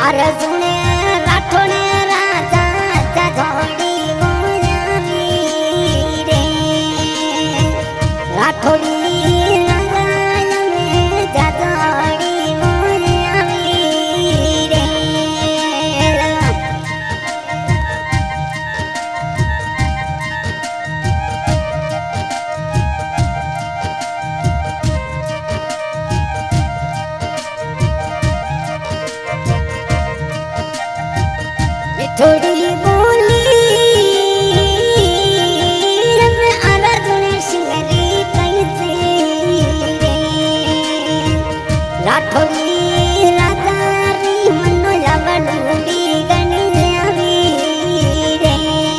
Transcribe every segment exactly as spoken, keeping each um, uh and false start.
अर्जुने राठोड़े राजा जाधोड़ी मोयावी रे राठोड़ी राजा में जाधोड़ी मोयावी रे थोड़ी बोली रंग अर्जुन सिंगरी कैसे रे राठोड़ी राजा री मनो लवडूड़ी गणियावी रे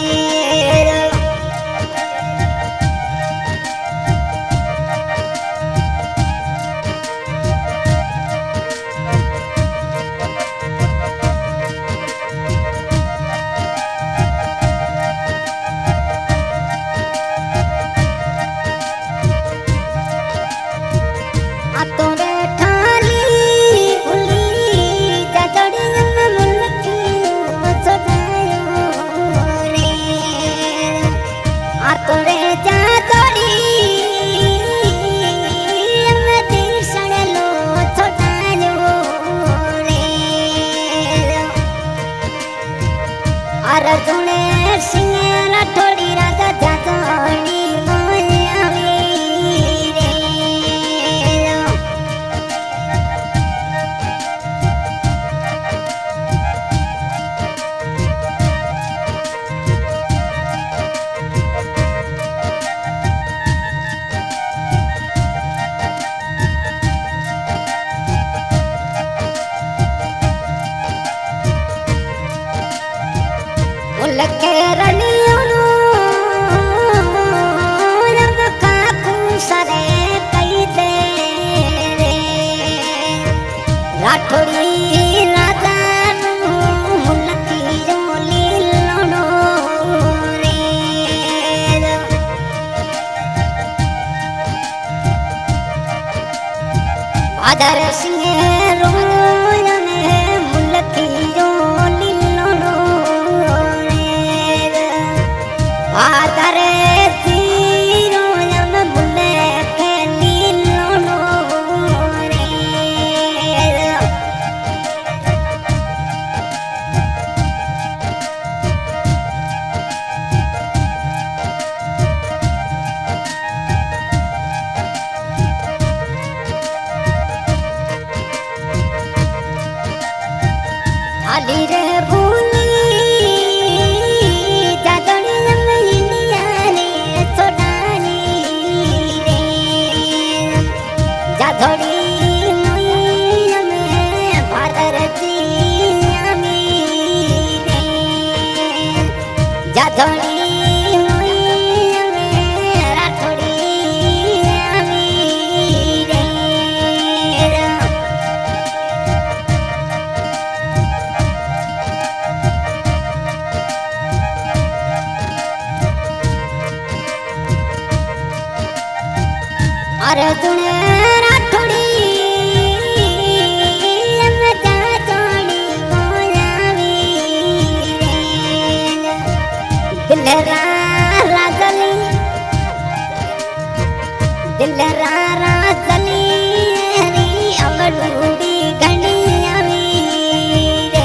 तोरे ठाली उली जादड़ी में मुल्की सजायो रे आ तोरे जादड़ी में दिसण लो छोटायो रे अर्जुने सिंह राठोड़ी राजा जादड़ी लके रनियों रंग काकू सरे कई दे रे राठोड़ी राजा मुलकी जोली लोनो रे बादर सिंह रोय में मुलकी जोली लोनो आदरे तीरो यम बुले के नीलोनो रे थाली रे भूली जादड़ी जाधोड़ी मैया में भादर जियामी रे जाधोड़ी मैया में राठोड़ी आमी रे अर्जुन राठोड़ी में जादोड़ी मोयावी रे दिलरा राजली दिलरा राजली री अवडूड़ी गणियावी रे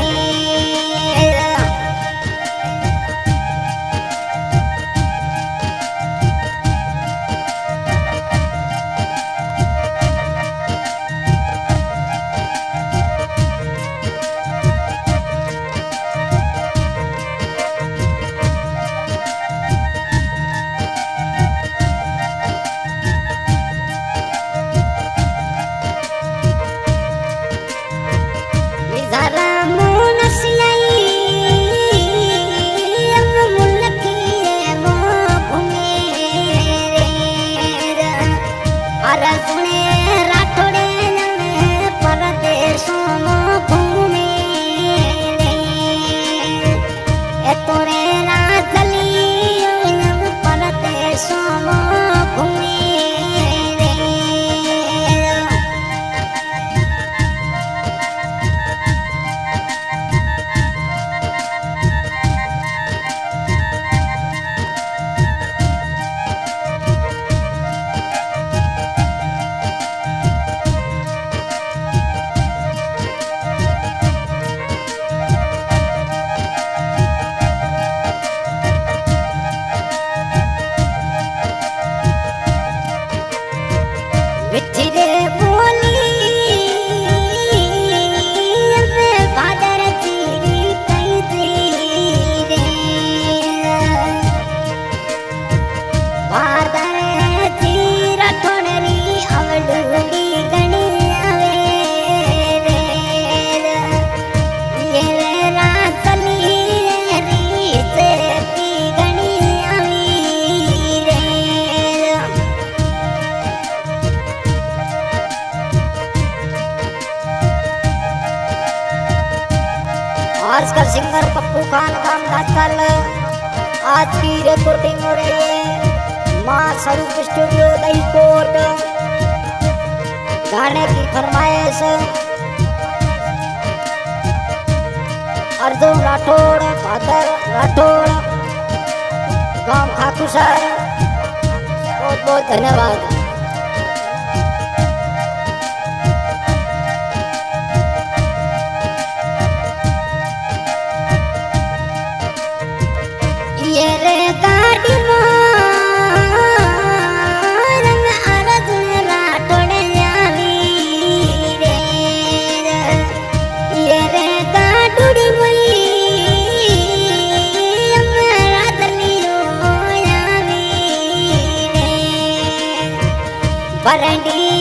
आजकल सिंगर पप्पू खान का दातल आज की रिकॉर्डिंग हो रही है मां स्वरूप स्टूडियो दही कोट। गाने की फरमाइश अर्जुन राठौड़, फादर राठौड़, गांव खाकुसर। बहुत बहुत धन्यवाद। ये रे गाड़ी रंग अर्जुन राठौड़ आवी रे, ये रे गाड़ी मई हमारा दलियो आवी रे, बरडी